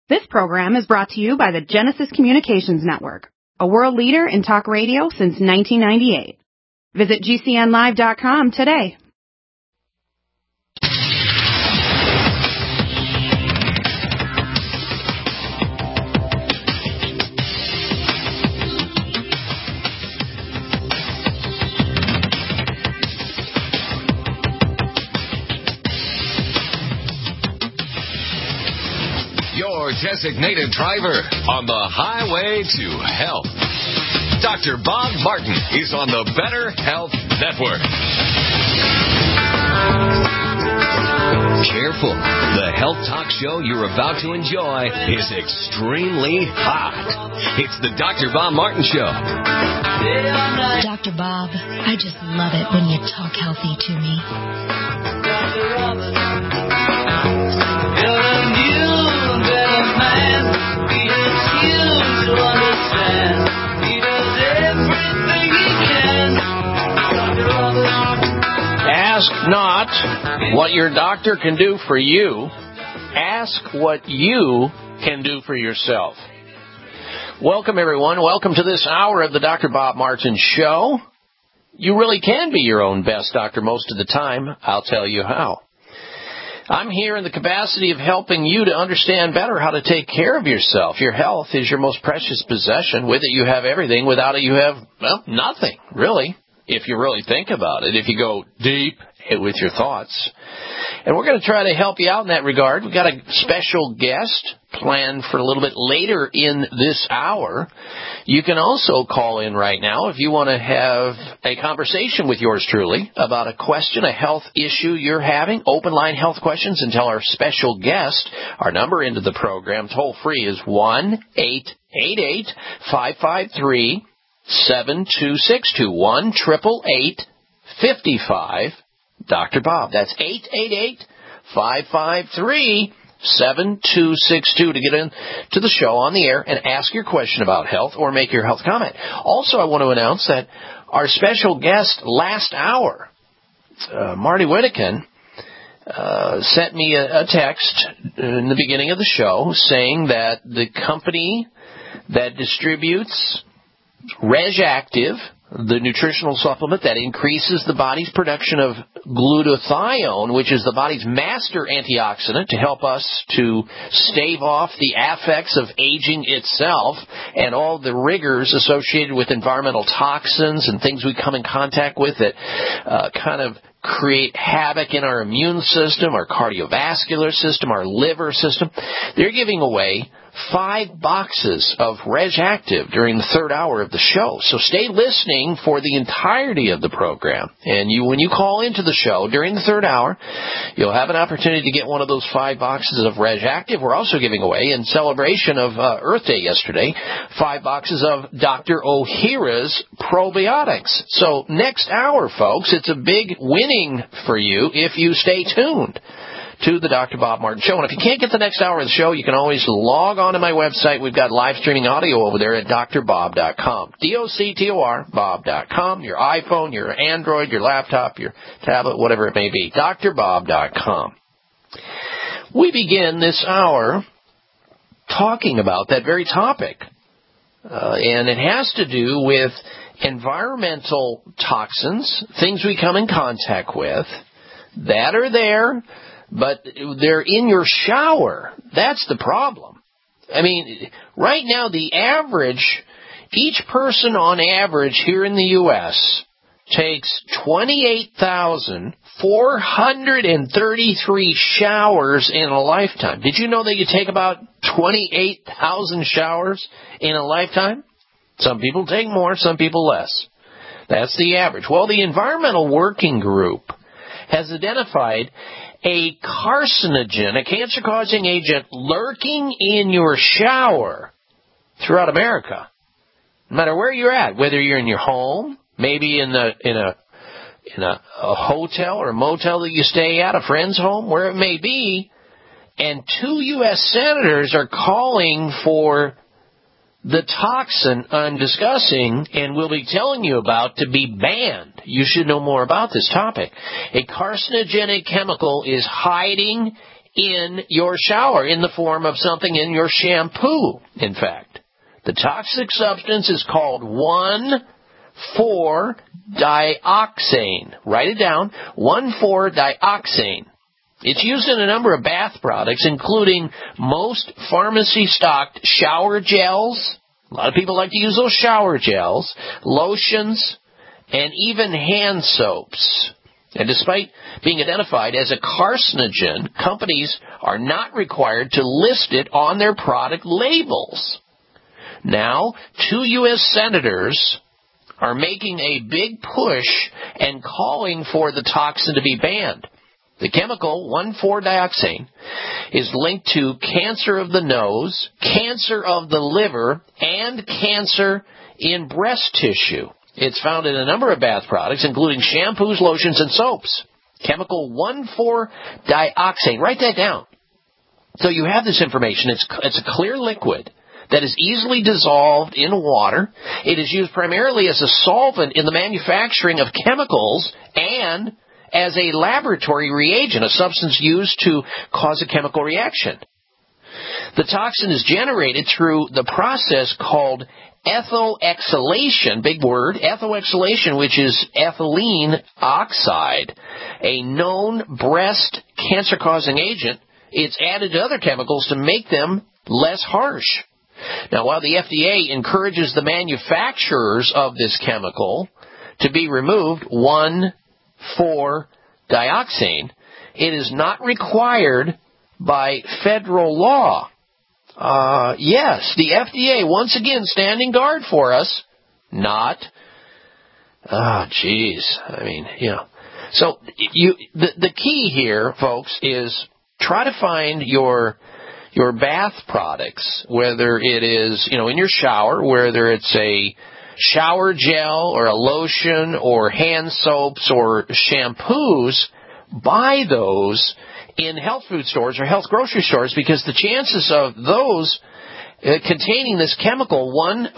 This program is brought to you by the Genesis Communications Network, a world leader in talk radio since 1998. Visit GCNlive.com today. Your designated driver on the highway to health. Dr. Bob Martin is on the Better Health Network. Careful. The health talk show you're about to enjoy is extremely hot. It's the Dr. Bob Martin Show. Dr. Bob, I just love it when you talk healthy to me. Ask not what your doctor can do for you. Ask what you can do for yourself. Welcome, everyone. Welcome to this hour of the Dr. Bob Martin Show. You really can be your own best doctor most of the time. I'll tell you how. I'm here in the capacity of helping you to understand better how to take care of yourself. Your health is your most precious possession. With it, you have everything. Without it, you have, well, nothing, really, if you really think about it, if you go deep with your thoughts. And we're going to try to help you out in that regard. We've got a special guest planned for a little bit later in this hour. You can also call in right now if you want to have a conversation with yours truly about a question, a health issue you're having, open line health questions, and tell our special guest. Our number into the program, toll free, is 1-888-553-7262. 1-888-55 Dr. Bob. That's 888-553-7262 to get into the show on the air and ask your question about health or make your health comment. Also, I want to announce that our special guest last hour, Marty Whittakin, sent me a text in the beginning of the show saying that the company that distributes RegActive, the nutritional supplement that increases the body's production of glutathione, which is the body's master antioxidant to help us to stave off the effects of aging itself and all the rigors associated with environmental toxins and things we come in contact with that kind of create havoc in our immune system, our cardiovascular system, our liver system. They're giving away 5 boxes of RegActive during the third hour of the show. So stay listening for the entirety of the program. And when you call into the show during the third hour, you'll have an opportunity to get one of those 5 boxes of RegActive. We're also giving away, in celebration of Earth Day yesterday, 5 boxes of Dr. Ohhira's probiotics. So next hour, folks, it's a big winning for you if you stay tuned to the Dr. Bob Martin Show. And if you can't get the next hour of the show, you can always log on to my website. We've got live streaming audio over there at drbob.com. DOCTOR, Bob.com. Your iPhone, your Android, your laptop, your tablet, whatever it may be. drbob.com. We begin this hour talking about that very topic. And it has to do with environmental toxins, things we come in contact with that are there, but they're in your shower. That's the problem. I mean, right now, each person on average here in the U.S. takes 28,433 showers in a lifetime. Did you know that you take about 28,000 showers in a lifetime? Some people take more, some people less. That's the average. Well, the Environmental Working Group has identified a carcinogen, a cancer-causing agent, lurking in your shower throughout America. No matter where you're at, whether you're in your home, maybe in a hotel or a motel that you stay at, a friend's home, where it may be, and 2 U.S. senators are calling for the toxin I'm discussing and will be telling you about to be banned. You should know more about this topic. A carcinogenic chemical is hiding in your shower in the form of something in your shampoo, in fact. The toxic substance is called 1,4-dioxane. Write it down, 1,4-dioxane. It's used in a number of bath products, including most pharmacy-stocked shower gels. A lot of people like to use those shower gels, lotions, and even hand soaps. And despite being identified as a carcinogen, companies are not required to list it on their product labels. Now, 2 U.S. senators are making a big push and calling for the toxin to be banned. The chemical, 1,4-dioxane, is linked to cancer of the nose, cancer of the liver, and cancer in breast tissue. It's found in a number of bath products, including shampoos, lotions, and soaps. Chemical 1,4-dioxane. Write that down. So you have this information. It's a clear liquid that is easily dissolved in water. It is used primarily as a solvent in the manufacturing of chemicals and as a laboratory reagent, a substance used to cause a chemical reaction. The toxin is generated through the process called ethoxylation, big word, ethoxylation, which is ethylene oxide, a known breast cancer-causing agent. It's added to other chemicals to make them less harsh. Now, while the FDA encourages the manufacturers of this chemical to be removed, 1,4-dioxane, it is not required by federal law. Yes, the FDA, once again, standing guard for us. Not. So, the key here, folks, is try to find your bath products, whether it is, in your shower, whether it's a shower gel or a lotion or hand soaps or shampoos, buy those in health food stores or health grocery stores, because the chances of those containing this chemical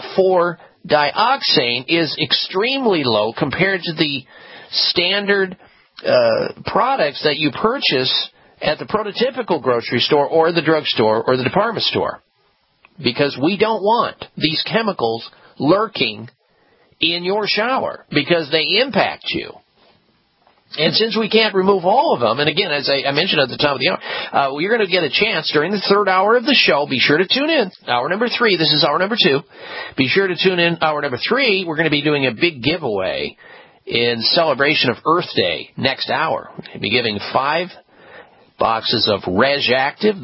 1,4-dioxane is extremely low compared to the standard products that you purchase at the prototypical grocery store or the drugstore or the department store, because we don't want these chemicals lurking in your shower because they impact you. And since we can't remove all of them, and again, as I mentioned at the top of the hour, you're going to get a chance during the third hour of the show. Be sure to tune in. Hour number 3, this is hour number 2. Be sure to tune in hour number 3. We're going to be doing a big giveaway in celebration of Earth Day next hour. We'll be giving 5 boxes of RegActive,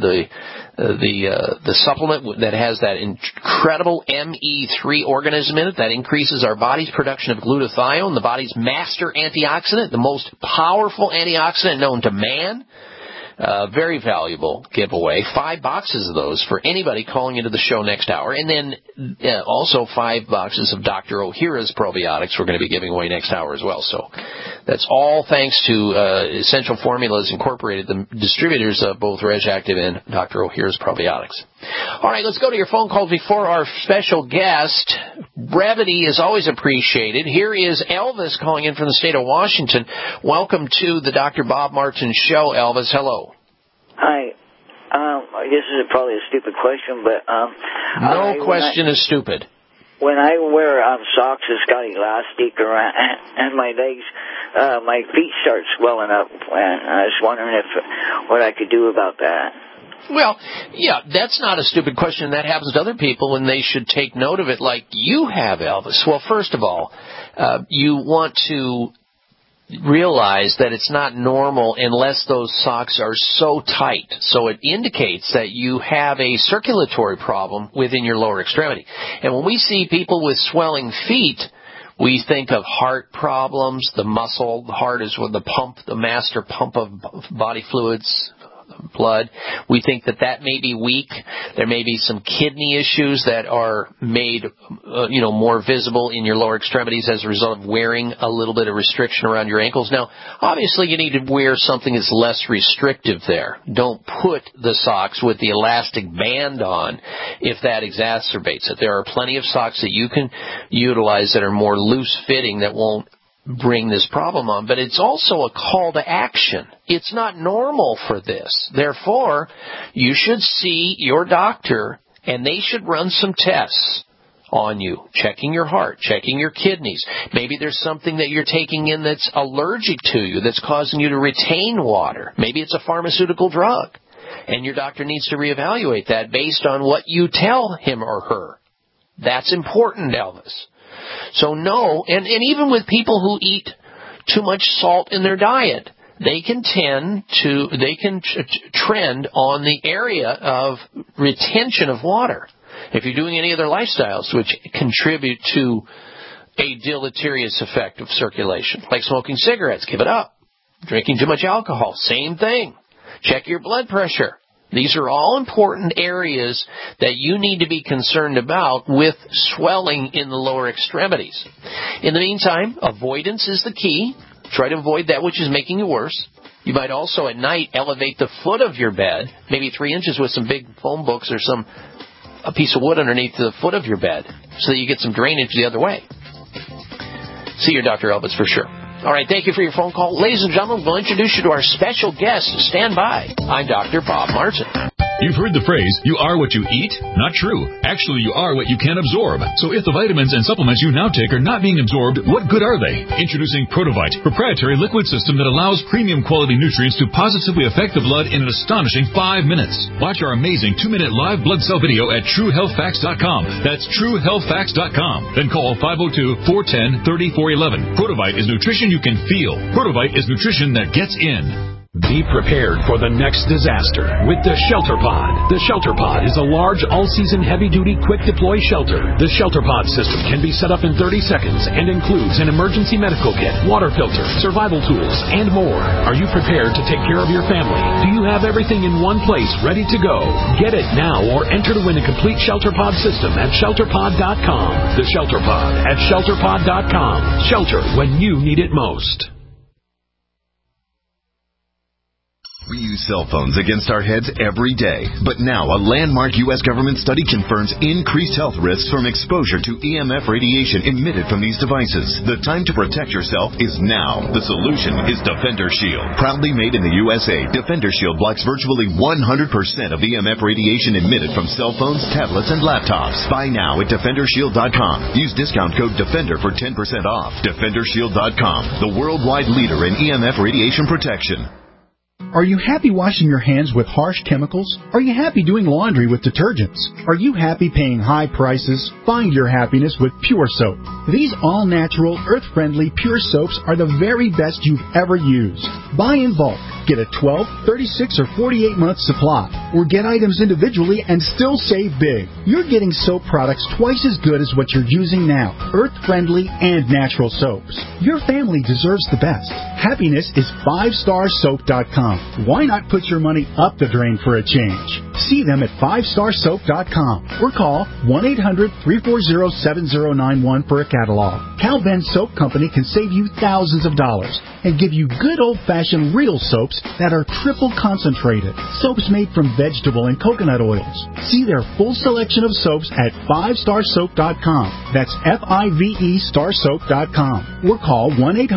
the supplement that has that incredible ME3 organism in it that increases our body's production of glutathione, the body's master antioxidant, the most powerful antioxidant known to man. Very valuable giveaway. 5 boxes of those for anybody calling into the show next hour. And then also 5 boxes of Dr. Ohhira's probiotics we're going to be giving away next hour as well. So that's all thanks to Essential Formulas Incorporated, the distributors of both RegActive and Dr. Ohhira's probiotics. All right, let's go to your phone calls before our special guest. Brevity is always appreciated. Here is Elvis calling in from the state of Washington. Welcome to the Dr. Bob Martin Show, Elvis. Hello. Hi. This is probably a stupid question, but no question is stupid. When I wear socks that's got elastic around and my legs, my feet start swelling up, and I was wondering what I could do about that. Well, yeah, that's not a stupid question. That happens to other people, and they should take note of it like you have, Elvis. Well, first of all, you want to realize that it's not normal unless those socks are so tight. So it indicates that you have a circulatory problem within your lower extremity. And when we see people with swelling feet, we think of heart problems. The muscle, the heart is with the pump, the master pump of body fluids, blood. We think that may be weak. There may be some kidney issues that are made, more visible in your lower extremities as a result of wearing a little bit of restriction around your ankles. Now, obviously, you need to wear something that's less restrictive there. Don't put the socks with the elastic band on if that exacerbates it. There are plenty of socks that you can utilize that are more loose-fitting that won't bring this problem on, but it's also a call to action. It's not normal for this. Therefore, you should see your doctor, and they should run some tests on you, checking your heart, checking your kidneys. Maybe there's something that you're taking in that's allergic to you, that's causing you to retain water. Maybe it's a pharmaceutical drug, and your doctor needs to reevaluate that based on what you tell him or her. That's important, Elvis. So no, and even with people who eat too much salt in their diet, they can trend on the area of retention of water. If you're doing any other lifestyles which contribute to a deleterious effect of circulation, like smoking cigarettes, give it up. Drinking too much alcohol, same thing. Check your blood pressure. These are all important areas that you need to be concerned about with swelling in the lower extremities. In the meantime, avoidance is the key. Try to avoid that which is making you worse. You might also at night elevate the foot of your bed, maybe 3 inches with some big phone books or a piece of wood underneath the foot of your bed so that you get some drainage the other way. See your Dr. Elvis for sure. All right, thank you for your phone call. Ladies and gentlemen, we'll introduce you to our special guest. Stand by. I'm Dr. Bob Martin. You've heard the phrase, you are what you eat? Not true. Actually, you are what you can absorb. So if the vitamins and supplements you now take are not being absorbed, what good are they? Introducing Protovite, proprietary liquid system that allows premium quality nutrients to positively affect the blood in an astonishing 5 minutes. Watch our amazing 2-minute live blood cell video at TrueHealthFacts.com. That's TrueHealthFacts.com. Then call 502-410-3411. Protovite is nutrition you can feel. Protovite is nutrition that gets in. Be prepared for the next disaster with the Shelter Pod. The Shelter Pod is a large, all-season, heavy-duty, quick-deploy shelter. The Shelter Pod system can be set up in 30 seconds and includes an emergency medical kit, water filter, survival tools, and more. Are you prepared to take care of your family? Do you have everything in one place ready to go? Get it now or enter to win a complete Shelter Pod system at ShelterPod.com. The Shelter Pod at ShelterPod.com. Shelter when you need it most. We use cell phones against our heads every day, but now a landmark U.S. government study confirms increased health risks from exposure to EMF radiation emitted from these devices. The time to protect yourself is now. The solution is Defender Shield. Proudly made in the USA, Defender Shield blocks virtually 100% of EMF radiation emitted from cell phones, tablets, and laptops. Buy now at DefenderShield.com. Use discount code DEFENDER for 10% off. DefenderShield.com, the worldwide leader in EMF radiation protection. Are you happy washing your hands with harsh chemicals? Are you happy doing laundry with detergents? Are you happy paying high prices? Find your happiness with Pure Soap. These all-natural, earth-friendly Pure Soaps are the very best you've ever used. Buy in bulk. Get a 12, 36, or 48-month supply. Or get items individually and still save big. You're getting soap products twice as good as what you're using now. Earth-friendly and natural soaps. Your family deserves the best. Happiness is 5starsoap.com. Why not put your money up the drain for a change? See them at 5starsoap.com or call 1-800-340-7091 for a catalog. Cal Ben Soap Company can save you thousands of dollars and give you good old-fashioned real soaps that are triple concentrated. Soaps made from vegetable and coconut oils. See their full selection of soaps at 5starsoap.com. That's F-I-V-E starsoap.com. Or call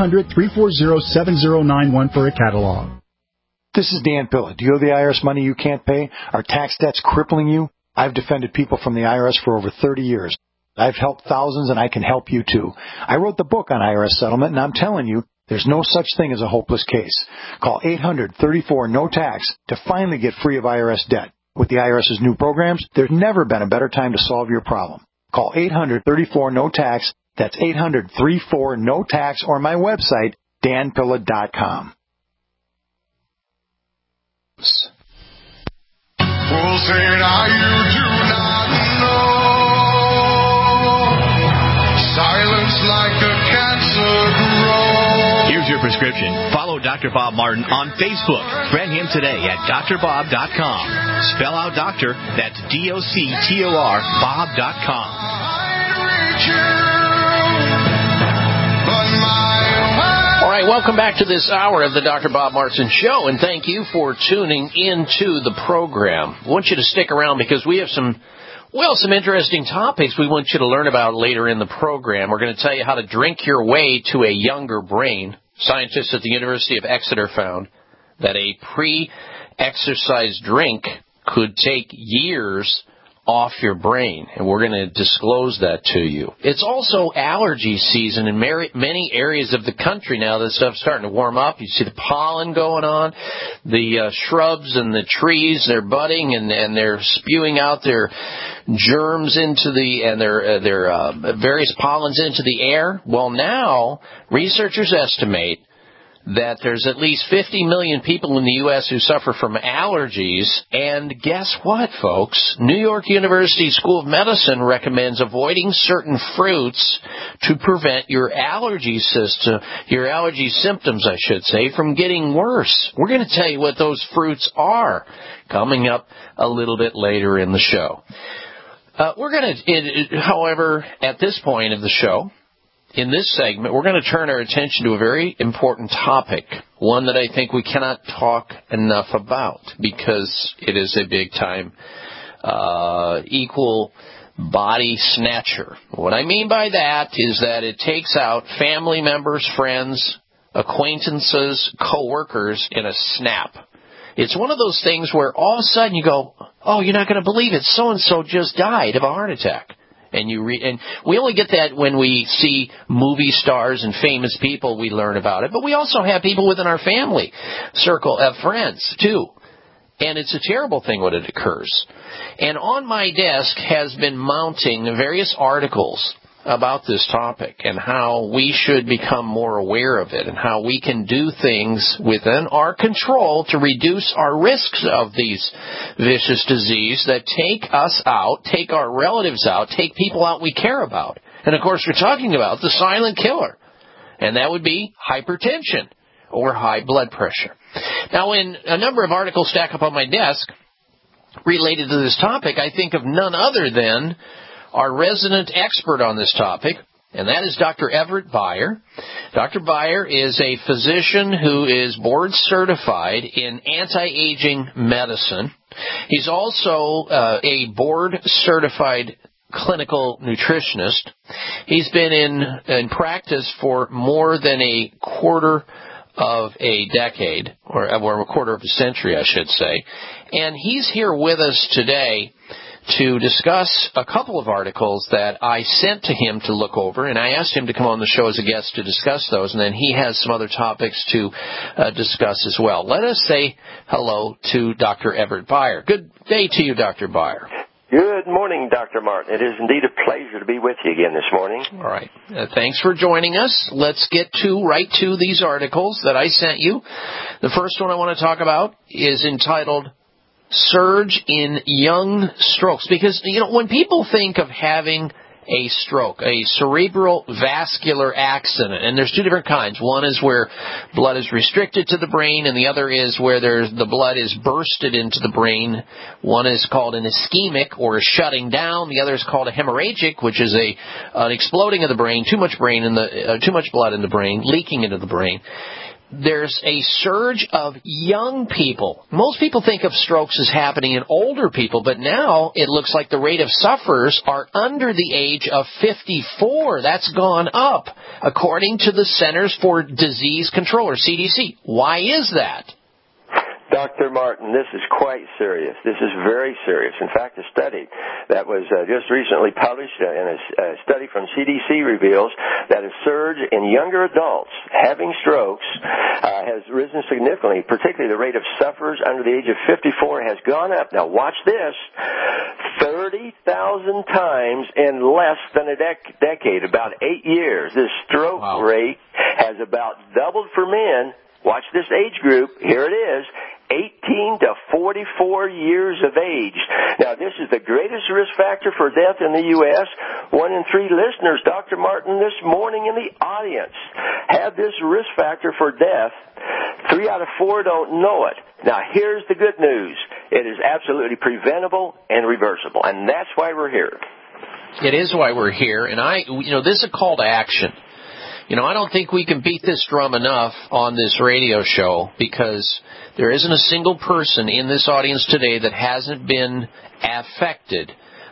1-800-340-7091 for a catalog. This is Dan Pilla. Do you owe the IRS money you can't pay? Are tax debts crippling you? I've defended people from the IRS for over 30 years. I've helped thousands, and I can help you too. I wrote the book on IRS settlement, and I'm telling you, there's no such thing as a hopeless case. Call 800-34-NO-TAX to finally get free of IRS debt. With the IRS's new programs, there's never been a better time to solve your problem. Call 800-34-NO-TAX. That's 800-34-NO-TAX, or my website, danpilla.com. Fools say now you do not know. Silence like a cancer grows. Here's your prescription. Follow Dr. Bob Martin on Facebook. Friend him today at drbob.com. Spell out doctor, that's D-O-C-T-O-R, bob.com. All right, welcome back to this hour of the Dr. Bob Martin Show, and thank you for tuning into the program. I want you to stick around because we have some Well, some interesting topics we want you to learn about later in the program. We're going to tell you how to drink your way to a younger brain. Scientists at the University of Exeter found that a pre-exercise drink could take years off your brain, and we're going to disclose that to you. It's also allergy season in many areas of the country now. This stuff's starting to warm up. You see the pollen going on, the shrubs and the trees, they're budding and they're spewing out their germs into their various pollens into the air. Well, now researchers estimate that there's at least 50 million people in the U.S. who suffer from allergies. And guess what, folks? New York University School of Medicine recommends avoiding certain fruits to prevent your allergy symptoms, I should say, from getting worse. We're going to tell you what those fruits are coming up a little bit later in the show. We're going to, however, at this point of the show, in this segment, we're going to turn our attention to a very important topic, one that I think we cannot talk enough about because it is a big-time equal body snatcher. What I mean by that is that it takes out family members, friends, acquaintances, co-workers in a snap. It's one of those things where all of a sudden you go, oh, you're not going to believe it, so-and-so just died of a heart attack. And we only get that when we see movie stars and famous people, we learn about it. But we also have people within our family circle of friends, too. And it's a terrible thing when it occurs. And on my desk has been mounting various articles about this topic and how we should become more aware of it and how we can do things within our control to reduce our risks of these vicious diseases that take us out, take our relatives out, take people out we care about. And, of course, we're talking about the silent killer, and that would be hypertension or high blood pressure. Now, when a number of articles stack up on my desk related to this topic, I think of none other than our resident expert on this topic, and that is Dr. Everett Beyer. Dr. Beyer is a physician who is board certified in anti-aging medicine. He's also a board certified clinical nutritionist. He's been in practice for more than a quarter of a decade, or a quarter of a century, I should say. And he's here with us today to discuss a couple of articles that I sent to him to look over, and I asked him to come on the show as a guest to discuss those, and then he has some other topics to discuss as well. Let us say hello to Dr. Everett Beyer. Good day to you, Dr. Beyer. Good morning, Dr. Martin. It is indeed a pleasure to be with you again this morning. All right. Thanks for joining us. Let's get right to these articles that I sent you. The first one I want to talk about is entitled Surge in Young Strokes. Because, when people think of having a stroke, a cerebral vascular accident, and there's two different kinds. One is where blood is restricted to the brain, and the other is where the blood is bursted into the brain. One is called an ischemic, or a shutting down. The other is called a hemorrhagic, which is an exploding of the brain, too much blood in the brain, leaking into the brain. There's a surge of young people. Most people think of strokes as happening in older people, but now it looks like the rate of sufferers are under the age of 54. That's gone up, according to the Centers for Disease Control, or CDC. Why is that? Dr. Martin, this is quite serious. This is very serious. In fact, a study that was just recently published in a study from CDC reveals that a surge in younger adults having strokes has risen significantly. Particularly the rate of sufferers under the age of 54 has gone up. Now watch this, 30,000 times in less than a decade, about 8 years. This stroke rate has about doubled for men. Watch this age group. Here it is. 18 to 44 years of age. Now, this is the greatest risk factor for death in the U.S. 1 in 3 listeners, Dr. Martin, this morning in the audience have this risk factor for death. 3 out of 4 don't know it. Now, here's the good news. It is absolutely preventable and reversible, and that's why we're here. It is why we're here, and this is a call to action. I don't think we can beat this drum enough on this radio show, because there isn't a single person in this audience today that hasn't been affected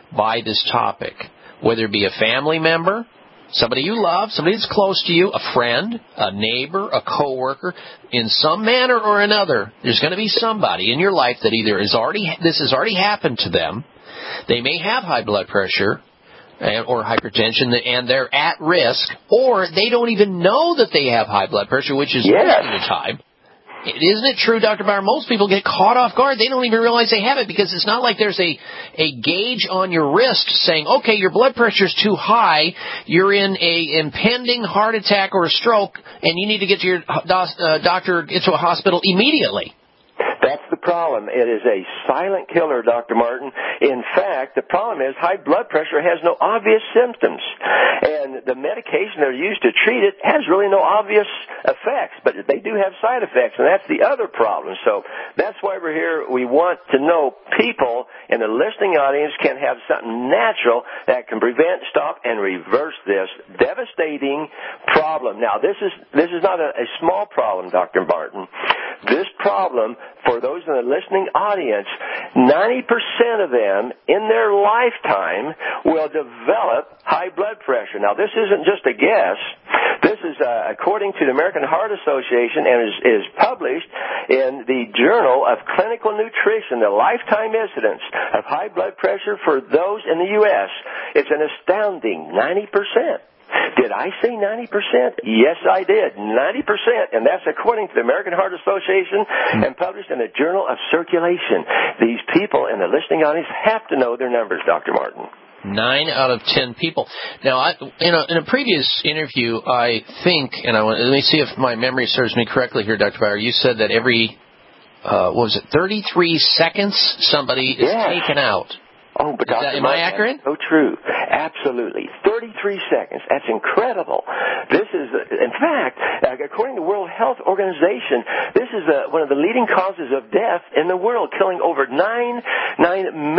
by this topic, whether it be a family member, somebody you love, somebody that's close to you, a friend, a neighbor, a coworker, in some manner or another, there's going to be somebody in your life that either this has already happened to them, they may have high blood pressure or hypertension, and they're at risk, or they don't even know that they have high blood pressure, which is most of the time. Isn't it true, Dr. Bauer, most people get caught off guard. They don't even realize they have it because it's not like there's a gauge on your wrist saying, okay, your blood pressure's too high, you're in a impending heart attack or a stroke, and you need to get to your doctor, get to a hospital immediately. That's the problem. It is a silent killer, Dr. Martin. In fact, the problem is high blood pressure has no obvious symptoms. And the medication they're used to treat it has really no obvious effects, but they do have side effects, and that's the other problem. So that's why we're here. We want to know people in the listening audience can have something natural that can prevent, stop, and reverse this devastating problem. Now, this is not a small problem, Dr. Martin. This problem, for those in the listening audience, 90% of them in their lifetime will develop high blood pressure. Now, this isn't just a guess. This is according to the American Heart Association and is published in the Journal of Clinical Nutrition, the lifetime incidence of high blood pressure for those in the U.S. It's an astounding 90%. Did I say 90%? Yes, I did. 90%. And that's according to the American Heart Association and published in the Journal of Circulation. These people in the listening audience have to know their numbers, Dr. Martin. 9 out of 10 people. Now, in a previous interview, I think, and let me see if my memory serves me correctly here, Dr. Bauer, you said that every, 33 seconds somebody is taken out. Oh, but Dr. Am I accurate? So true. Absolutely. 33 seconds. That's incredible. This is, in fact, according to the World Health Organization, this is one of the leading causes of death in the world, killing over 9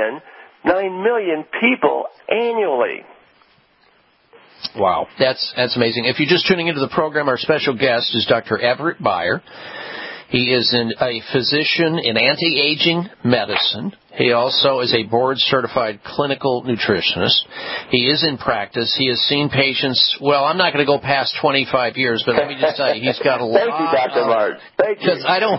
million people annually. Wow. That's amazing. If you're just tuning into the program, our special guest is Dr. Everett Beyer. He is a physician in anti-aging medicine. He also is a board-certified clinical nutritionist. He is in practice. He has seen patients, well, I'm not going to go past 25 years, but let me just tell you, he's got a lot. Thank you, Dr. Martin. Thank you. Because I don't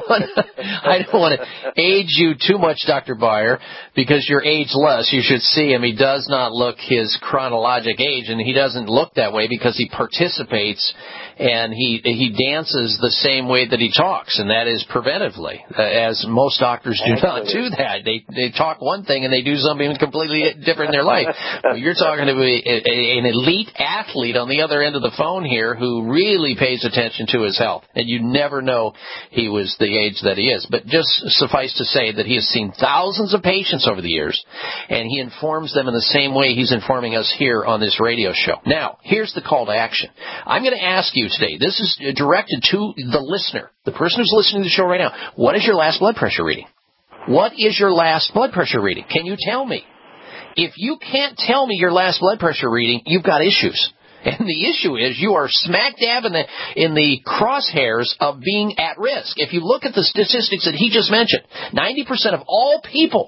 want to age you too much, Dr. Beyer, because you're ageless. You should see him. He does not look his chronologic age, and he doesn't look that way because he participates and he dances the same way that he talks, and that is preventively, as most doctors do not do that. They talk one thing and they do something completely different in their life. Well, you're talking to an elite athlete on the other end of the phone here who really pays attention to his health, and you never know he was the age that he is. But just suffice to say that he has seen thousands of patients over the years, and he informs them in the same way he's informing us here on this radio show. Now, here's the call to action. I'm going to ask you today, this is directed to the listener, the person who's listening to the show right now, what is your last blood pressure reading? What is your last blood pressure reading? Can you tell me? If you can't tell me your last blood pressure reading, you've got issues. And the issue is you are smack dab in the crosshairs of being at risk. If you look at the statistics that he just mentioned, 90% of all people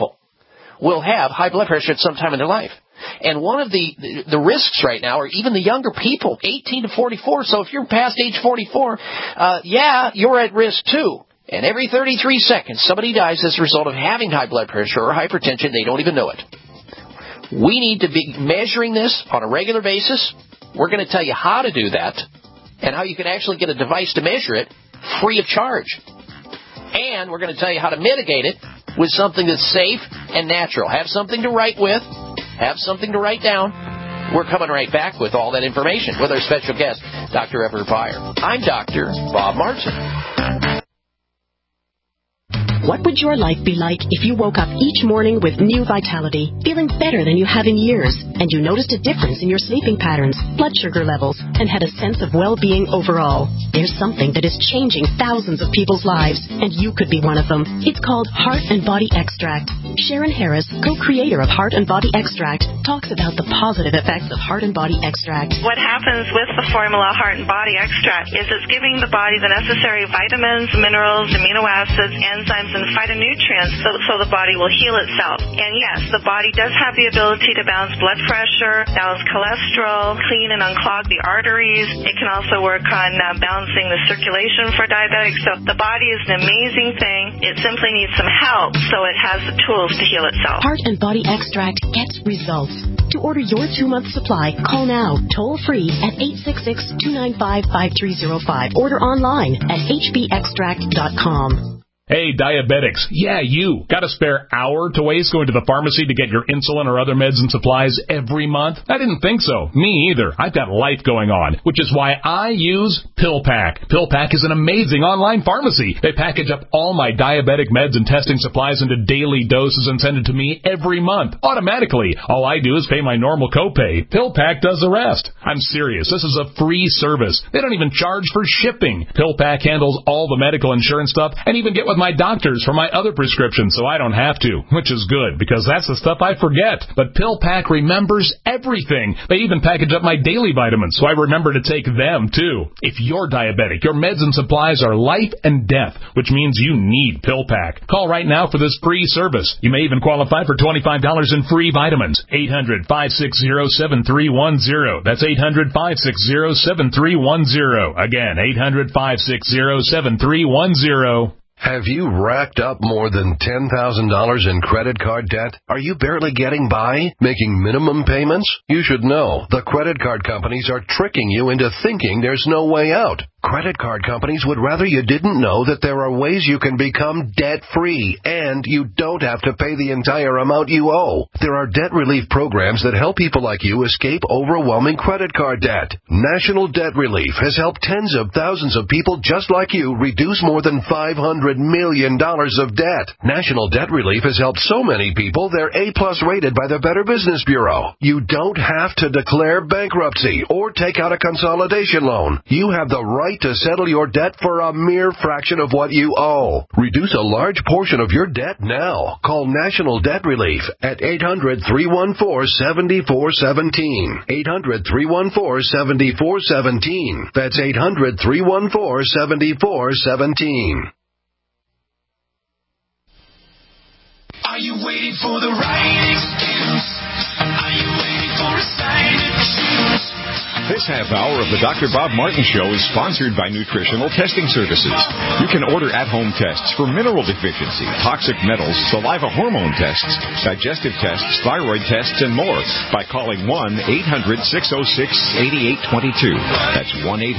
will have high blood pressure at some time in their life. And one of the risks right now are even the younger people, 18 to 44. So if you're past age 44, you're at risk too. And every 33 seconds, somebody dies as a result of having high blood pressure or hypertension. They don't even know it. We need to be measuring this on a regular basis. We're going to tell you how to do that and how you can actually get a device to measure it free of charge. And we're going to tell you how to mitigate it with something that's safe and natural. Have something to write with. Have something to write down. We're coming right back with all that information with our special guest, Dr. Everett Beyer. I'm Dr. Bob Martin. What would your life be like if you woke up each morning with new vitality, feeling better than you have in years, and you noticed a difference in your sleeping patterns, blood sugar levels, and had a sense of well-being overall? There's something that is changing thousands of people's lives, and you could be one of them. It's called Heart and Body Extract. Sharon Harris, co-creator of Heart and Body Extract, talks about the positive effects of Heart and Body Extract. What happens with the formula Heart and Body Extract is it's giving the body the necessary vitamins, minerals, amino acids, enzymes, and phytonutrients so the body will heal itself. And yes, the body does have the ability to balance blood pressure, balance cholesterol, clean and unclog the arteries. It can also work on balancing the circulation for diabetics. So the body is an amazing thing. It simply needs some help so it has the tools to heal itself. Heart and Body Extract gets results. To order your 2-month supply, call now, toll-free at 866-295-5305. Order online at hbextract.com. Hey, diabetics. Yeah, you. Got a spare hour to waste going to the pharmacy to get your insulin or other meds and supplies every month? I didn't think so. Me either. I've got life going on, which is why I use PillPack. PillPack is an amazing online pharmacy. They package up all my diabetic meds and testing supplies into daily doses and send it to me every month, automatically. All I do is pay my normal copay. PillPack does the rest. I'm serious. This is a free service. They don't even charge for shipping. PillPack handles all the medical insurance stuff and even get with my doctors for my other prescriptions, so I don't have to, which is good, because that's the stuff I forget. But PillPack remembers everything. They even package up my daily vitamins, so I remember to take them, too. If you're diabetic, your meds and supplies are life and death, which means you need PillPack. Call right now for this free service. You may even qualify for $25 in free vitamins. 800-560-7310. That's 800-560-7310. Again, 800-560-7310. Have you racked up more than $10,000 in credit card debt? Are you barely getting by, making minimum payments? You should know the credit card companies are tricking you into thinking there's no way out. Credit card companies would rather you didn't know that there are ways you can become debt-free, and you don't have to pay the entire amount you owe. There are debt relief programs that help people like you escape overwhelming credit card debt. National Debt Relief has helped tens of thousands of people just like you reduce more than $500 million of debt. National Debt Relief has helped so many people they're A-plus rated by the Better Business Bureau. You don't have to declare bankruptcy or take out a consolidation loan. You have the right to settle your debt for a mere fraction of what you owe. Reduce a large portion of your debt now. Call National Debt Relief at 800-314-7417. 800-314-7417. That's 800-314-7417. Are you waiting for the right excuse? Are you waiting for a sign to choose? This half hour of the Dr. Bob Martin Show is sponsored by Nutritional Testing Services. You can order at-home tests for mineral deficiency, toxic metals, saliva hormone tests, digestive tests, thyroid tests, and more by calling 1-800-606-8822. That's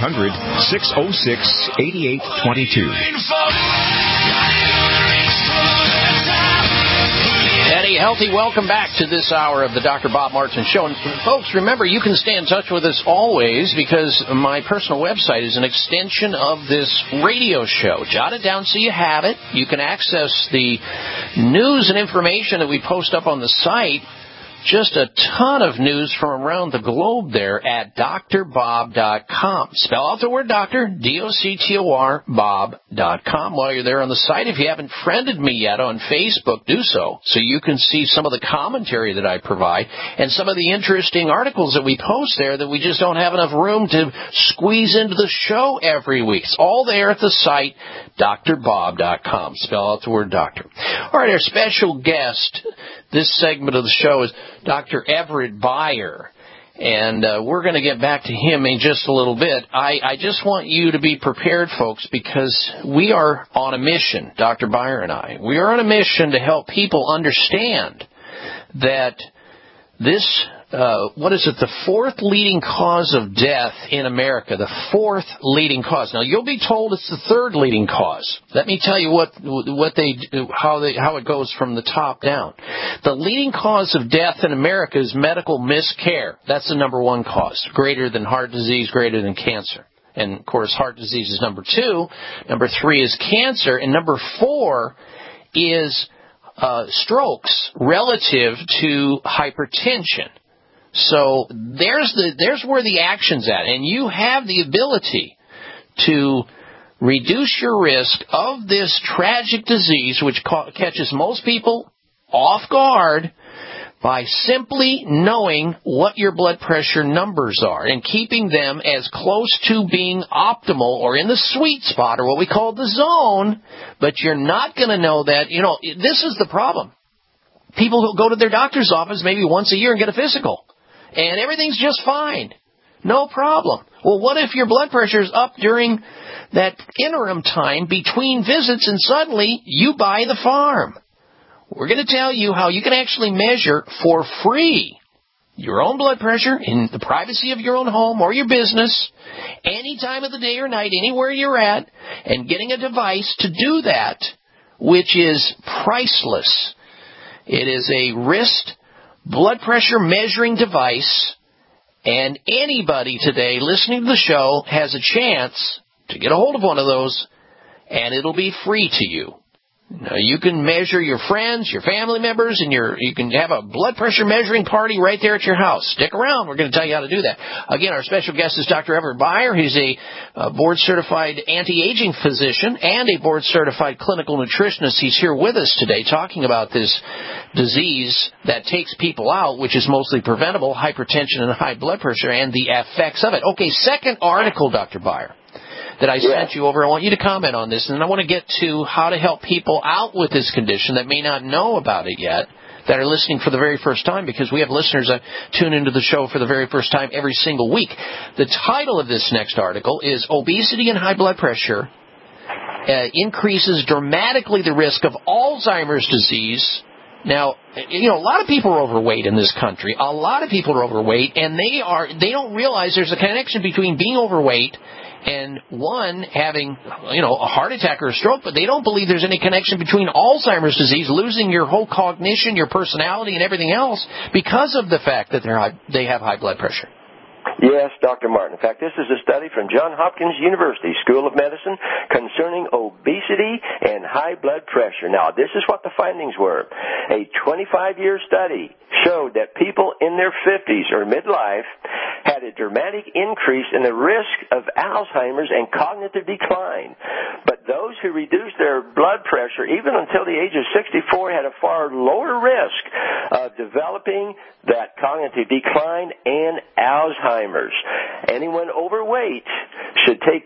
1-800-606-8822. Eddie Healthy, welcome back to this hour of the Dr. Bob Martin Show. And folks, remember, you can stay in touch with us always because my personal website is an extension of this radio show. Jot it down so you have it. You can access the news and information that we post up on the site. Just a ton of news from around the globe there at drbob.com. Spell out the word doctor, D-O-C-T-O-R, bob.com. While you're there on the site, if you haven't friended me yet on Facebook, do so you can see some of the commentary that I provide and some of the interesting articles that we post there that we just don't have enough room to squeeze into the show every week. It's all there at the site, drbob.com. Spell out the word doctor. All right, our special guest this segment of the show is Dr. Everett Beyer, and we're going to get back to him in just a little bit. I just want you to be prepared, folks, because we are on a mission, Dr. Beyer and I. We are on a mission to help people understand that this the fourth leading cause of death in America, the fourth leading cause. Now, you'll be told it's the third leading cause. Let me tell you what they do, how it goes from the top down. The leading cause of death in America is medical miscare. That's the number one cause, greater than heart disease, greater than cancer. And, of course, heart disease is number 2. Number 3 is cancer. And number 4 is strokes relative to hypertension. So there's where the action's at, and you have the ability to reduce your risk of this tragic disease, which catches most people off guard by simply knowing what your blood pressure numbers are and keeping them as close to being optimal or in the sweet spot or what we call the zone, but you're not going to know that. This is the problem. People who go to their doctor's office maybe once a year and get a physical, and everything's just fine. No problem. Well, what if your blood pressure's up during that interim time between visits and suddenly you buy the farm? We're going to tell you how you can actually measure for free your own blood pressure in the privacy of your own home or your business, any time of the day or night, anywhere you're at, and getting a device to do that, which is priceless. It is a wrist blood pressure measuring device, and anybody today listening to the show has a chance to get a hold of one of those, and it'll be free to you. Now, you can measure your friends, your family members, and you can have a blood pressure measuring party right there at your house. Stick around. We're going to tell you how to do that. Again, our special guest is Dr. Everett Beyer. He's a board-certified anti-aging physician and a board-certified clinical nutritionist. He's here with us today talking about this disease that takes people out, which is mostly preventable, hypertension and high blood pressure, and the effects of it. Okay, second article, Dr. Beyer, that I sent you over. I want you to comment on this, and I want to get to how to help people out with this condition that may not know about it yet, that are listening for the very first time, because we have listeners that tune into the show for the very first time every single week. The title of this next article is Obesity and High Blood Pressure Increases Dramatically the Risk of Alzheimer's Disease. Now, a lot of people are overweight in this country. A lot of people are overweight, and they don't realize there's a connection between being overweight and one having, a heart attack or a stroke, but they don't believe there's any connection between Alzheimer's disease, losing your whole cognition, your personality, and everything else because of the fact that they have high blood pressure. Yes, Dr. Martin. In fact, this is a study from Johns Hopkins University School of Medicine concerning obesity and high blood pressure. Now, this is what the findings were. A 25-year study showed that people in their 50s or midlife had a dramatic increase in the risk of Alzheimer's and cognitive decline. But those who reduced their blood pressure, even until the age of 64, had a far lower risk of developing that cognitive decline and Alzheimer's. Anyone overweight should take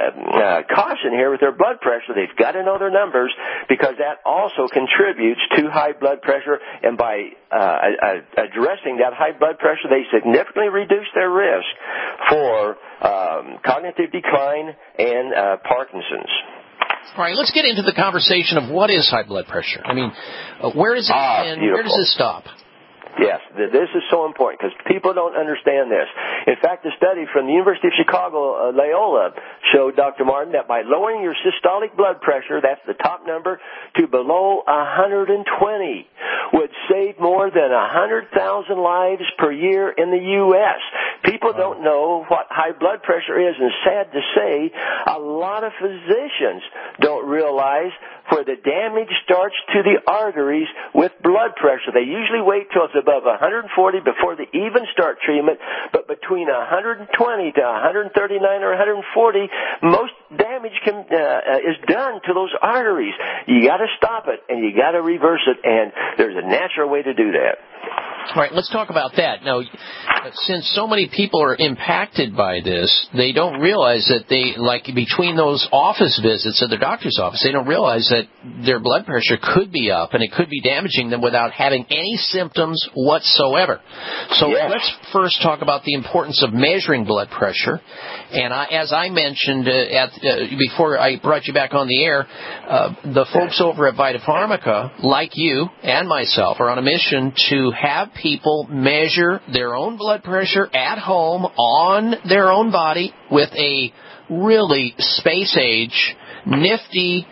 caution here with their blood pressure. They've got to know their numbers, because that also contributes to high blood pressure, and by addressing that high blood pressure, they significantly reduce their risk for cognitive decline and Parkinson's. All right, let's get into the conversation of what is high blood pressure. I mean, where does it begin? Where does it stop? Yes, this is so important because people don't understand this. In fact, a study from the University of Chicago, Loyola, showed, Dr. Martin, that by lowering your systolic blood pressure, that's the top number, to below 120, would save more than 100,000 lives per year in the U.S. People don't know what high blood pressure is, and sad to say, a lot of physicians don't realize where the damage starts to the arteries with blood pressure. They usually wait till it's above 140 before they even start treatment, but between 120 to 139 or 140, most damage is done to those arteries. You got to stop it, and you got to reverse it, and there's a natural way to do that. All right, let's talk about that. Now, since so many people are impacted by this, they don't realize that between those office visits at their doctor's office, they don't realize that their blood pressure could be up and it could be damaging them without having any symptoms whatsoever. So let's first talk about the importance of measuring blood pressure. And as I mentioned before I brought you back on the air, the folks over at Vita Pharmica, like you and myself, are on a mission to have people measure their own blood pressure at home on their own body with a really space-age, nifty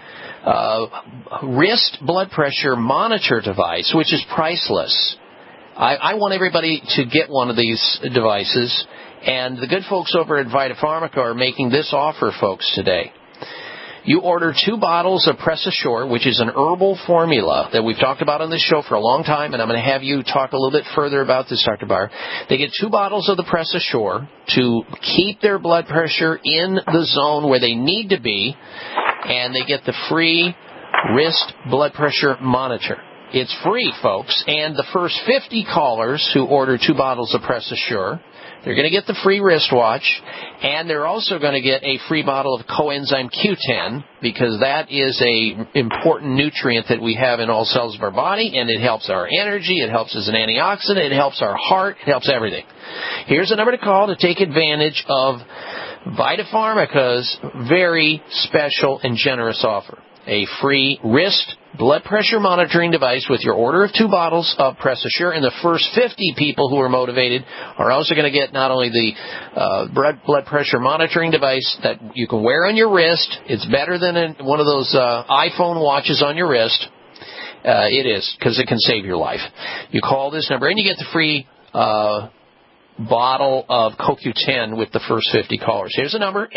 wrist blood pressure monitor device, which is priceless. I want everybody to get one of these devices, and the good folks over at Vita Pharmica are making this offer, folks, today. You order 2 bottles of Press Assure, which is an herbal formula that we've talked about on this show for a long time, and I'm going to have you talk a little bit further about this, Dr. Beyer. They get 2 bottles of the Press Assure to keep their blood pressure in the zone where they need to be, and they get the free wrist blood pressure monitor. It's free, folks. And the first 50 callers who order 2 bottles of Press Assure, they're going to get the free wristwatch, and they're also going to get a free bottle of coenzyme Q10, because that is a important nutrient that we have in all cells of our body, and it helps our energy, it helps as an antioxidant, it helps our heart, it helps everything. Here's the number to call to take advantage of VitaPharmaca's very special and generous offer. A free wrist blood pressure monitoring device with your order of 2 bottles of Press Assure, and the first 50 people who are motivated are also going to get not only the blood pressure monitoring device that you can wear on your wrist. It's better than one of those iPhone watches on your wrist. It is, because it can save your life. You call this number, and you get the free bottle of CoQ10 with the first 50 callers. Here's the number,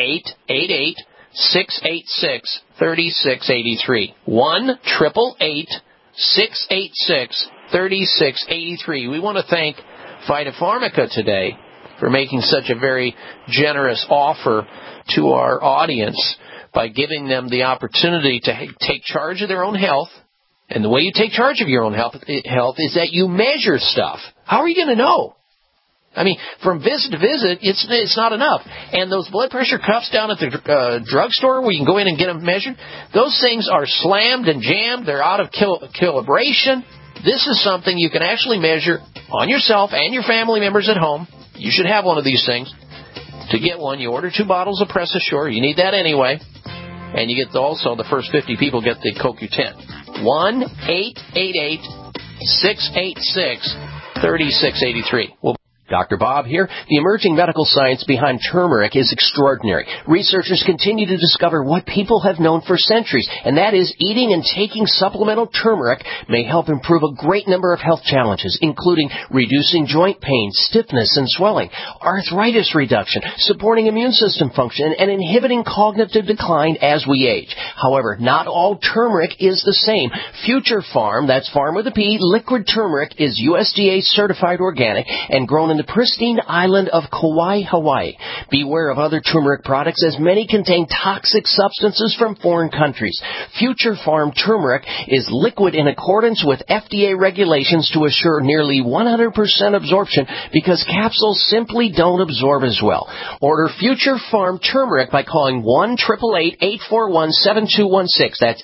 888-686-3683. 1-888-686-3683. We want to thank VitaPharmaca today for making such a very generous offer to our audience by giving them the opportunity to take charge of their own health. And the way you take charge of your own health is that you measure stuff. How are you going to know? I mean, from visit to visit, it's not enough. And those blood pressure cuffs down at the drugstore where you can go in and get them measured, those things are slammed and jammed. They're out of calibration. This is something you can actually measure on yourself and your family members at home. You should have one of these things. To get one, you order 2 bottles of Press Assure. You need that anyway. And you get also, the first 50 people get the CoQ10. 1-888-686-3683. Dr. Bob here. The emerging medical science behind turmeric is extraordinary. Researchers continue to discover what people have known for centuries, and that is eating and taking supplemental turmeric may help improve a great number of health challenges, including reducing joint pain, stiffness, and swelling, arthritis reduction, supporting immune system function, and inhibiting cognitive decline as we age. However, not all turmeric is the same. Future Farm, that's Farm with a P, liquid turmeric is USDA certified organic and grown in the pristine island of Kauai, Hawaii. Beware of other turmeric products, as many contain toxic substances from foreign countries. Future Farm turmeric is liquid in accordance with FDA regulations to assure nearly 100% absorption, because capsules simply don't absorb as well. Order Future Farm turmeric by calling 1-888-841-7216. That's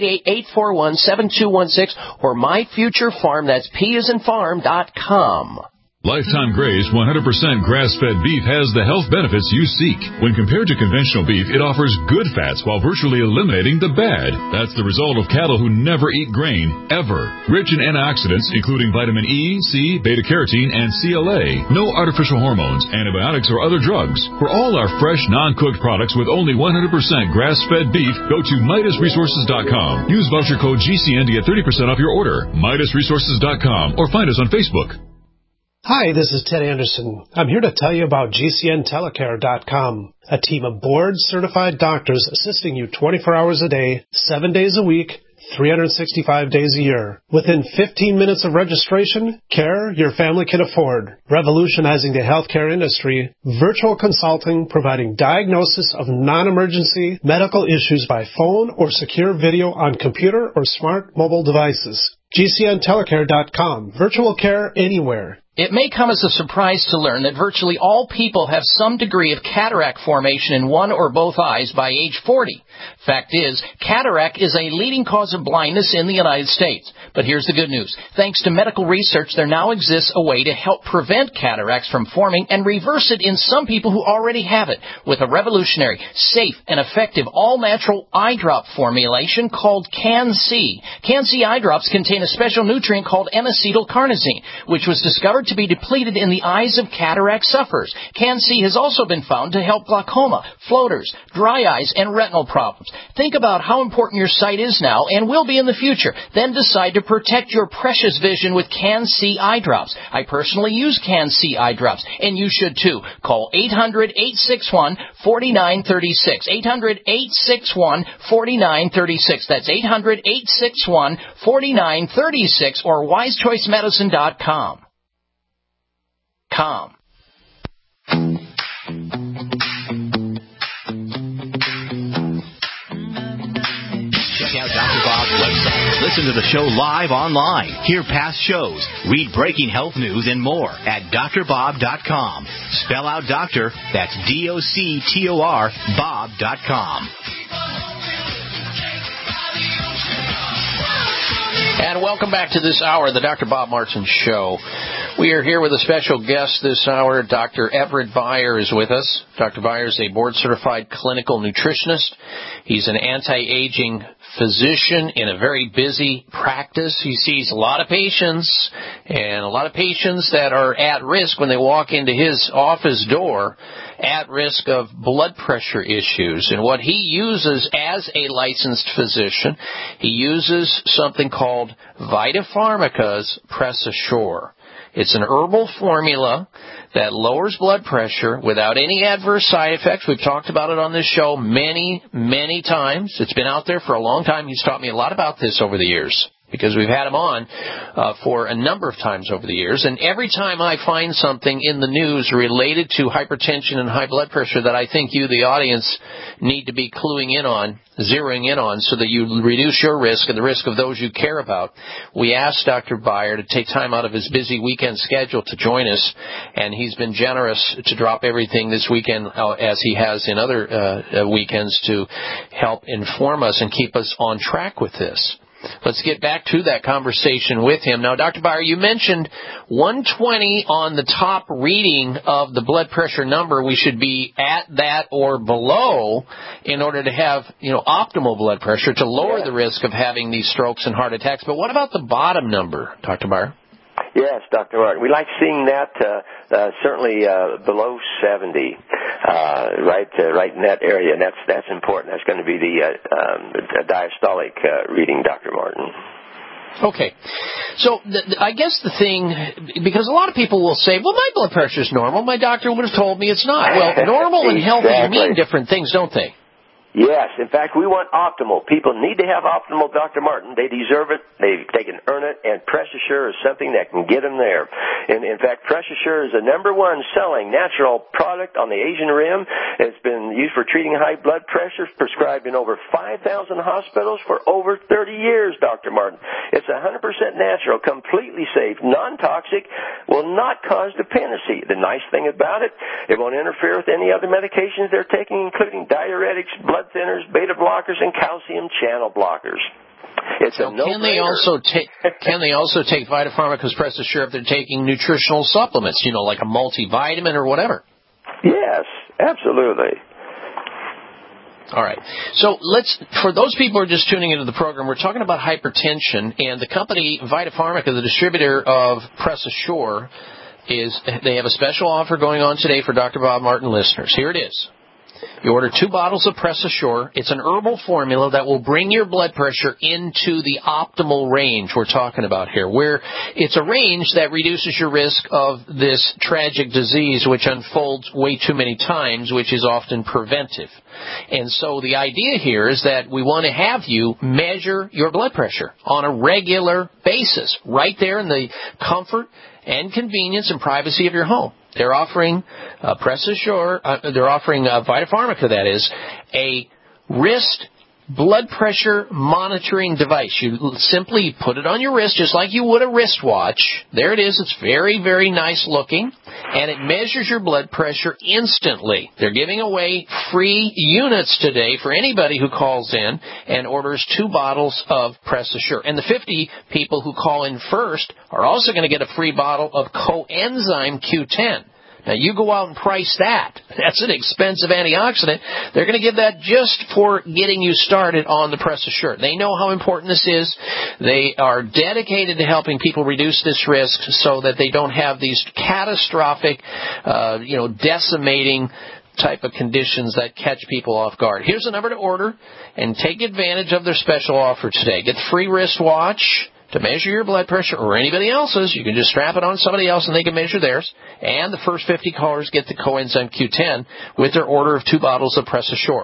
888-841-7216, or MyFutureFarm, that's P-as-in-farm.com. Lifetime Graze 100% grass-fed beef has the health benefits you seek. When compared to conventional beef, it offers good fats while virtually eliminating the bad. That's the result of cattle who never eat grain, ever. Rich in antioxidants, including vitamin E, C, beta-carotene, and CLA. No artificial hormones, antibiotics, or other drugs. For all our fresh, non-cooked products with only 100% grass-fed beef, go to MidasResources.com. Use voucher code GCN to get 30% off your order. MidasResources.com, or find us on Facebook. Hi, this is Ted Anderson. I'm here to tell you about GCNtelecare.com, a team of board-certified doctors assisting you 24 hours a day, 7 days a week, 365 days a year. Within 15 minutes of registration, care your family can afford. Revolutionizing the healthcare industry, virtual consulting providing diagnosis of non-emergency medical issues by phone or secure video on computer or smart mobile devices. GCNtelecare.com. Virtual care anywhere. It may come as a surprise to learn that virtually all people have some degree of cataract formation in one or both eyes by age 40. Fact is, cataract is a leading cause of blindness in the United States. But here's the good news. Thanks to medical research, there now exists a way to help prevent cataracts from forming and reverse it in some people who already have it with a revolutionary, safe, and effective all-natural eye drop formulation called Can-C. Can-C eye drops contain a special nutrient called N-acetylcarnosine, which was discovered to be depleted in the eyes of cataract sufferers. Can-C has also been found to help glaucoma, floaters, dry eyes, and retinal problems. Think about how important your sight is now and will be in the future. Then decide to protect your precious vision with Can-C eye drops. I personally use Can-C eye drops, and you should too. Call 800-861-4936. 800-861-4936. That's 800-861-4936, or wisechoicemedicine.com. Check out Dr. Bob's website, Listen to the show live online, hear past shows, read breaking health news, and more at drbob.com. Spell out doctor, that's DOCTOR, Bob.com. And welcome back to this hour, the Dr. Bob Martin Show. We are here with a special guest this hour. Dr. Everett Beyer is with us. Dr. Beyer is a board-certified clinical nutritionist. He's an anti-aging physician in a very busy practice. He sees a lot of patients, and a lot of patients that are at risk when they walk into his office door, at risk of blood pressure issues. And what he uses as a licensed physician, he uses something called VitaPharmaca's Press Assure. It's an herbal formula that lowers blood pressure without any adverse side effects. We've talked about it on this show many, many times. It's been out there for a long time. He's taught me a lot about this over the years, because we've had him on for a number of times over the years. And every time I find something in the news related to hypertension and high blood pressure that I think you, the audience, need to be cluing in on, zeroing in on, so that you reduce your risk and the risk of those you care about, we asked Dr. Beyer to take time out of his busy weekend schedule to join us, and he's been generous to drop everything this weekend, as he has in other weekends, to help inform us and keep us on track with this. Let's get back to that conversation with him. Now, Dr. Beyer, you mentioned 120 on the top reading of the blood pressure number. We should be at that or below in order to have, optimal blood pressure to lower the risk of having these strokes and heart attacks. But what about the bottom number, Dr. Beyer? Yes, Dr. Martin. We like seeing that certainly below 70, right in that area, and that's important. That's going to be the diastolic reading, Dr. Martin. Okay. So I guess the thing, because a lot of people will say, well, my blood pressure is normal. My doctor would have told me it's not. Well, normal and healthy mean different things, don't they? Yes. In fact, we want optimal. People need to have optimal, Dr. Martin. They deserve it. They can earn it. And Press Assure is something that can get them there. And in fact, Press Assure is the number one selling natural product on the Asian Rim. It's been used for treating high blood pressure, prescribed in over 5,000 hospitals for over 30 years, Dr. Martin. It's 100% natural, completely safe, non-toxic, will not cause dependency. The nice thing about it, it won't interfere with any other medications they're taking, including diuretics, blood thinners, beta blockers, and calcium channel blockers. It's a no-brainer. Can they also take VitaPharmaca's Press Assure if they're taking nutritional supplements, like a multivitamin or whatever? Yes, absolutely. All right. So for those people who are just tuning into the program, we're talking about hypertension, and the company VitaPharmaca, the distributor of Press Assure, they have a special offer going on today for Dr. Bob Martin listeners. Here it is. You order 2 bottles of Press Assure. It's an herbal formula that will bring your blood pressure into the optimal range we're talking about here, where it's a range that reduces your risk of this tragic disease which unfolds way too many times, which is often preventive. And so the idea here is that we want to have you measure your blood pressure on a regular basis, right there in the comfort and convenience and privacy of your home. They're offering Press Assure, they're offering VitaPharmaca, that is, a wrist blood pressure monitoring device. You simply put it on your wrist just like you would a wristwatch. There it is. It's very, very nice looking, and it measures your blood pressure instantly. They're giving away free units today for anybody who calls in and orders 2 bottles of Press Assure. And the 50 people who call in first are also going to get a free bottle of Coenzyme Q10. Now, you go out and price that. That's an expensive antioxidant. They're going to give that just for getting you started on the Press Assure. They know how important this is. They are dedicated to helping people reduce this risk so that they don't have these catastrophic, decimating type of conditions that catch people off guard. Here's the number to order and take advantage of their special offer today. Get the free wristwatch to measure your blood pressure, or anybody else's. You can just strap it on somebody else and they can measure theirs. And the first 50 callers get the Coenzyme Q10 with their order of 2 bottles of Press Assure.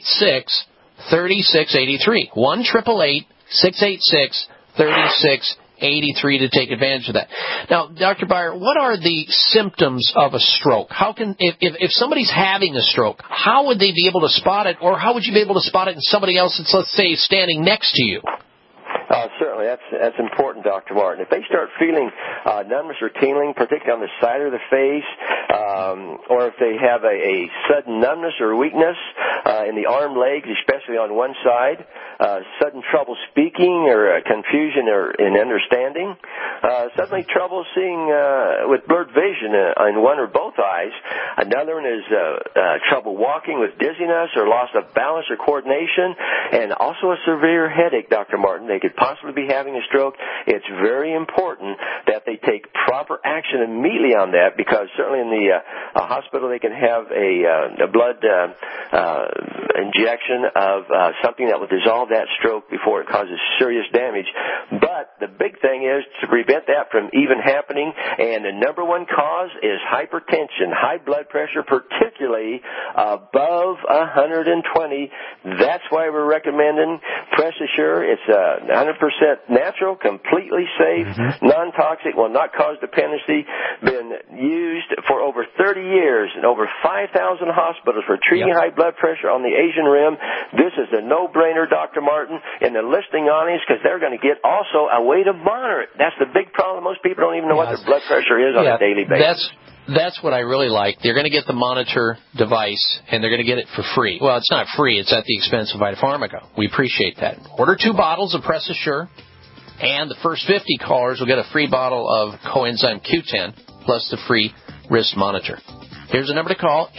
888-686-3683. 1-888-686-3683. 83 to take advantage of that. Now, Dr. Byer, what are the symptoms of a stroke? How can, if somebody's having a stroke, how would they be able to spot it, or how would you be able to spot it in somebody else that's, let's say, standing next to you? Certainly, that's important, Dr. Martin. If they start feeling numbness or tingling, particularly on the side of the face, or if they have a sudden numbness or weakness in the arm, legs, especially on one side, sudden trouble speaking or confusion or in understanding, suddenly trouble seeing with blurred vision in one or both eyes. Another one is trouble walking with dizziness or loss of balance or coordination, and also a severe headache, Dr. Martin. They could possibly be having a stroke. It's very important that they take proper action immediately on that, because certainly in the hospital they can have a blood injection of something that will dissolve that stroke before it causes serious damage. But the big thing is to prevent that from even happening, and the number one cause is hypertension, high blood pressure, particularly above 120. That's why we're recommending Press Assure. It's 100% natural, completely safe, non-toxic, will not cause dependency, been used for over 30 years in over 5,000 hospitals for treating high blood pressure on the Asian Rim. This is a no-brainer, Dr. Martin, in the listing on these, because they're going to get also a way to monitor it. That's the big problem. Most people don't even know what their blood pressure is on a daily basis. That's what I really like. They're going to get the monitor device, and they're going to get it for free. Well, it's not free. It's at the expense of VitaPharmaco. We appreciate that. Order 2 bottles of Press Assure, and the first 50 callers will get a free bottle of Coenzyme Q10 plus the free wrist monitor. Here's the number to call,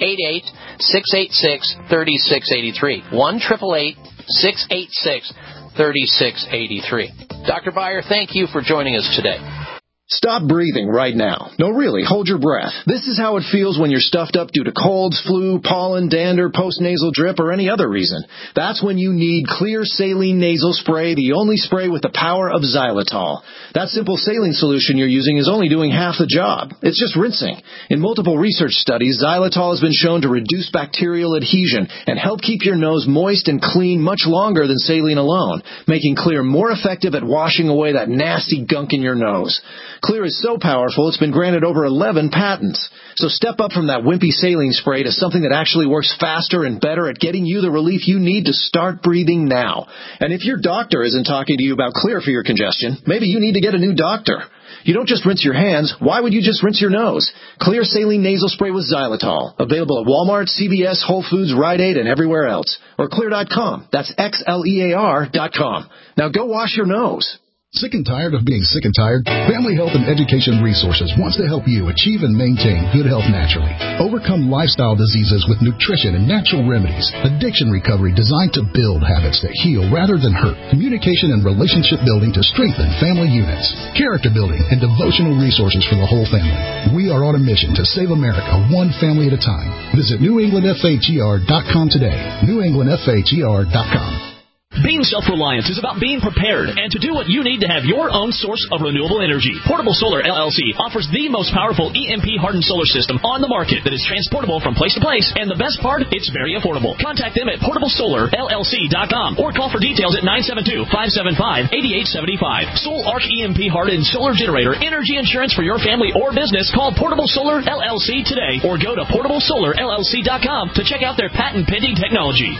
888-686-3683. 1-888-686-3683. Dr. Byer, thank you for joining us today. Stop breathing right now. No, really, hold your breath. This is how it feels when you're stuffed up due to colds, flu, pollen, dander, postnasal drip, or any other reason. That's when you need Clear Saline Nasal Spray, the only spray with the power of xylitol. That simple saline solution you're using is only doing half the job. It's just rinsing. In multiple research studies, xylitol has been shown to reduce bacterial adhesion and help keep your nose moist and clean much longer than saline alone, making Clear more effective at washing away that nasty gunk in your nose. Clear is so powerful, it's been granted over 11 patents. So step up from that wimpy saline spray to something that actually works faster and better at getting you the relief you need to start breathing now. And if your doctor isn't talking to you about Clear for your congestion, maybe you need to get a new doctor. You don't just rinse your hands. Why would you just rinse your nose? Clear Saline Nasal Spray with xylitol. Available at Walmart, CVS, Whole Foods, Rite Aid, and everywhere else. Or Clear.com. That's XLEAR.com. Now go wash your nose. Sick and tired of being sick and tired? Family Health and Education Resources wants to help you achieve and maintain good health naturally. Overcome lifestyle diseases with nutrition and natural remedies. Addiction recovery designed to build habits that heal rather than hurt. Communication and relationship building to strengthen family units. Character building and devotional resources for the whole family. We are on a mission to save America one family at a time. Visit NewEnglandFHER.com today. NewEnglandFHER.com. Being self-reliant is about being prepared and to do what you need to have your own source of renewable energy. Portable Solar LLC offers the most powerful EMP-hardened solar system on the market that is transportable from place to place, and the best part, it's very affordable. Contact them at PortableSolarLLC.com or call for details at 972-575-8875. Soul Arc EMP-hardened solar generator energy insurance for your family or business. Call Portable Solar LLC today or go to PortableSolarLLC.com to check out their patent-pending technology.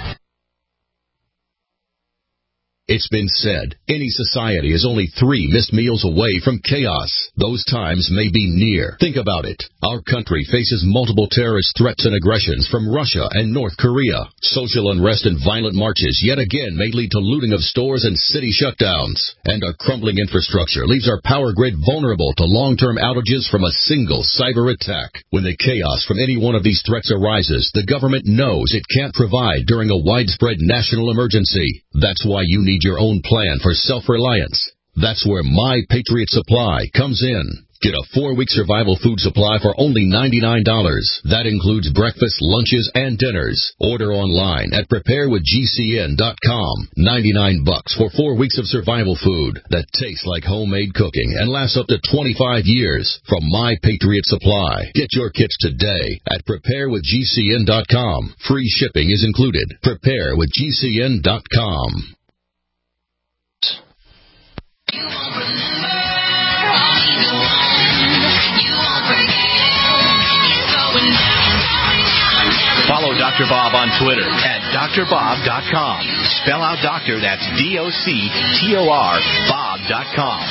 It's been said, any society is only 3 missed meals away from chaos. Those times may be near. Think about it. Our country faces multiple terrorist threats and aggressions from Russia and North Korea. Social unrest and violent marches yet again may lead to looting of stores and city shutdowns. And our crumbling infrastructure leaves our power grid vulnerable to long-term outages from a single cyber attack. When the chaos from any one of these threats arises, the government knows it can't provide during a widespread national emergency. That's why you need your own plan for self-reliance. That's where My Patriot Supply comes in. Get a 4-week survival food supply for only $99. That includes breakfast, lunches, and dinners. Order online at preparewithgcn.com. $99 for 4 weeks of survival food that tastes like homemade cooking and lasts up to 25 years from My Patriot Supply. Get your kits today at preparewithgcn.com. Free shipping is included. Preparewithgcn.com. Follow Dr. Bob on Twitter at drbob.com. Spell out doctor, that's DOCTOR, Bob.com.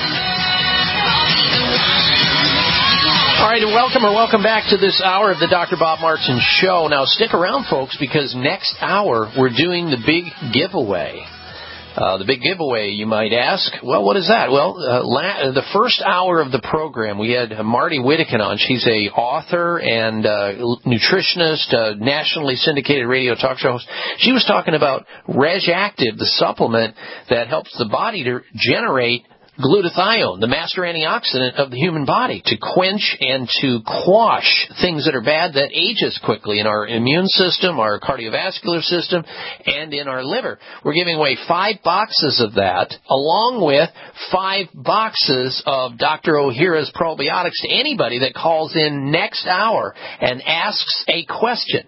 All right, and welcome back to this hour of the Dr. Bob Martin Show. Now, stick around, folks, because next hour we're doing the big giveaway. The big giveaway, you might ask. Well, what is that? Well, the first hour of the program, we had Marty Whittakin on. She's a author and nutritionist, nationally syndicated radio talk show host. She was talking about Reg Active, the supplement that helps the body to generate glutathione, the master antioxidant of the human body, to quench and to quash things that are bad that age us quickly in our immune system, our cardiovascular system, and in our liver. We're giving away 5 boxes of that, along with 5 boxes of Dr. Ohhira's probiotics to anybody that calls in next hour and asks a question.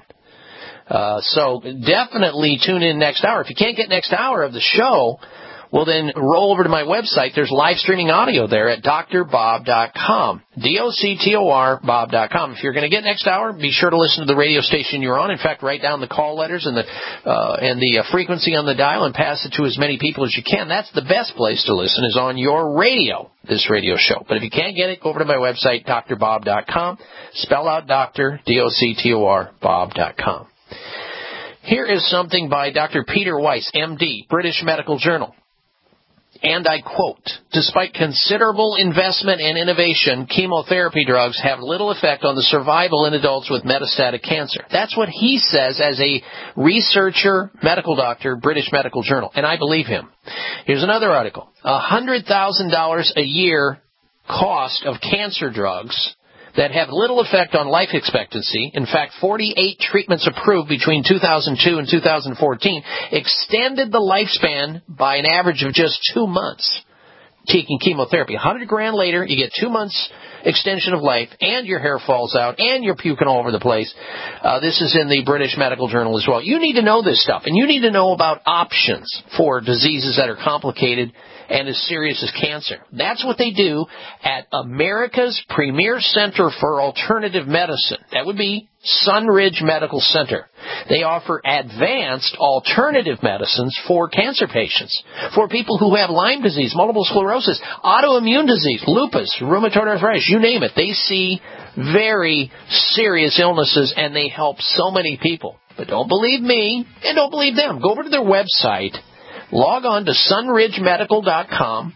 So definitely tune in next hour. If you can't get next hour of the show, well, then roll over to my website. There's live streaming audio there at drbob.com, DOCTOR, Bob.com. If you're going to get next hour, be sure to listen to the radio station you're on. In fact, write down the call letters and the frequency on the dial and pass it to as many people as you can. That's the best place to listen, is on your radio, this radio show. But if you can't get it, go over to my website, drbob.com. Spell out doctor, DOCTOR, Bob.com. Here is something by Dr. Peter Weiss, MD, British Medical Journal. And I quote, "Despite considerable investment and innovation, chemotherapy drugs have little effect on the survival in adults with metastatic cancer." That's what he says as a researcher, medical doctor, British Medical Journal. And I believe him. Here's another article. $100,000 a year cost of cancer drugs that have little effect on life expectancy. In fact, 48 treatments approved between 2002 and 2014 extended the lifespan by an average of just 2 months. Taking chemotherapy, $100,000 later, you get 2 months extension of life, and your hair falls out, and you're puking all over the place. This is in the British Medical Journal as well. You need to know this stuff, and you need to know about options for diseases that are complicated and as serious as cancer. That's what they do at America's premier center for alternative medicine. That would be Sunridge Medical Center. They offer advanced alternative medicines for cancer patients, for people who have Lyme disease, multiple sclerosis, autoimmune disease, lupus, rheumatoid arthritis, you name it. They see very serious illnesses, and they help so many people. But don't believe me, and don't believe them. Go over to their website. Log on to sunridgemedical.com,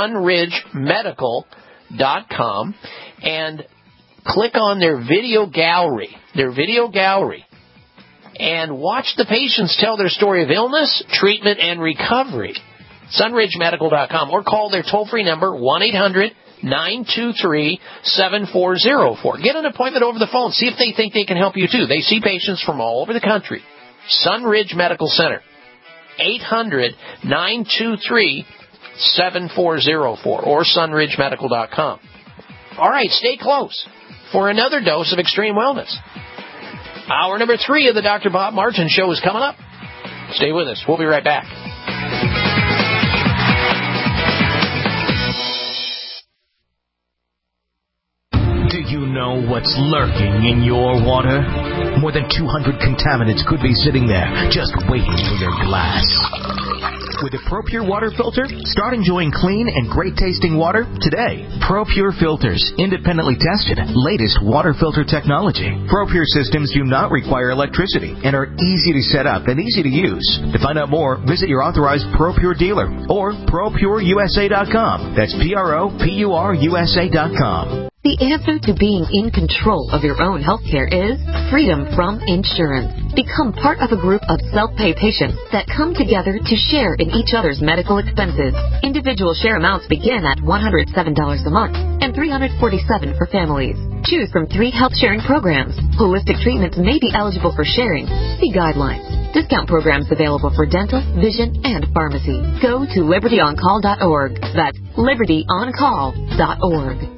sunridgemedical.com, and click on their video gallery, and watch the patients tell their story of illness, treatment, and recovery. sunridgemedical.com, or call their toll-free number, 1-800-923-7404. Get an appointment over the phone. See if they think they can help you, too. They see patients from all over the country. Sunridge Medical Center. 800-923-7404 or sunridgemedical.com. All right, stay close for another dose of extreme wellness. Hour number 3 of the Dr. Bob Martin Show is coming up. Stay with us. We'll be right back. Do you know what's lurking in your water? More than 200 contaminants could be sitting there, just waiting for your glass. With a ProPure water filter, start enjoying clean and great-tasting water today. ProPure filters, independently tested, latest water filter technology. ProPure systems do not require electricity and are easy to set up and easy to use. To find out more, visit your authorized ProPure dealer or ProPureUSA.com. That's ProPureUSA.com. The answer to being in control of your own healthcare is freedom from insurance. Become part of a group of self-pay patients that come together to share in each other's medical expenses. Individual share amounts begin at $107 a month and $347 for families. Choose from 3 health-sharing programs. Holistic treatments may be eligible for sharing. See guidelines. Discount programs available for dental, vision, and pharmacy. Go to libertyoncall.org. That's libertyoncall.org.